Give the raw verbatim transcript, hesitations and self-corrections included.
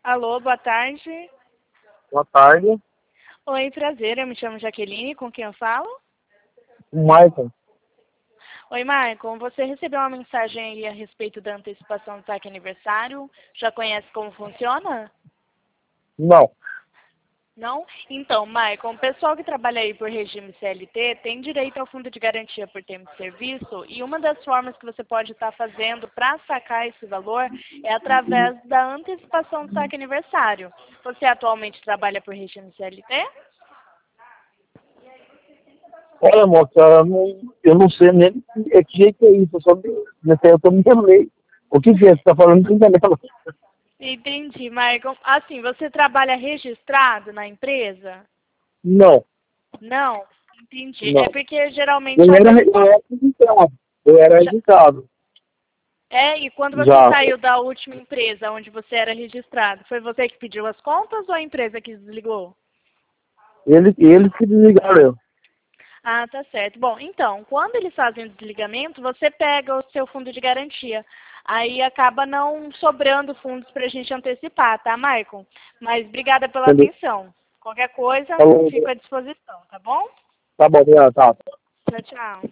Alô, boa tarde. Boa tarde. Oi, prazer, eu me chamo Jaqueline, com quem eu falo? O Maicon. Oi, Maicon, você recebeu uma mensagem aí a respeito da antecipação do saque aniversário? Já conhece como funciona? Não. Não? Então, Maicon, o pessoal que trabalha aí por regime C L T tem direito ao fundo de garantia por tempo de serviço e uma das formas que você pode estar fazendo para sacar esse valor é através da antecipação do saque aniversário. Você atualmente trabalha por regime C L T? Olha, moça, eu não, eu não sei nem é que jeito é isso. Eu só nesse aí eu tô me lei. O que que é? Você tá falando de janela? Entendi, Maicon. Assim, você trabalha registrado na empresa? Não, Não? Entendi. É não. porque geralmente Eu a era, anteci- eu era registrado. Eu era já- registrado. É, e quando você Já. saiu da última empresa onde você era registrado, foi você que pediu as contas ou a empresa que desligou? Eles, eles que desligaram eu. Ah, tá certo. Bom, então, quando eles fazem o desligamento, você pega o seu fundo de garantia. Aí acaba não sobrando fundos para a gente antecipar, tá, Maicon? Mas obrigada pela Entendeu? atenção. Qualquer coisa, Falou. fico à disposição, tá bom? Tá bom, tá. Tchau, tchau.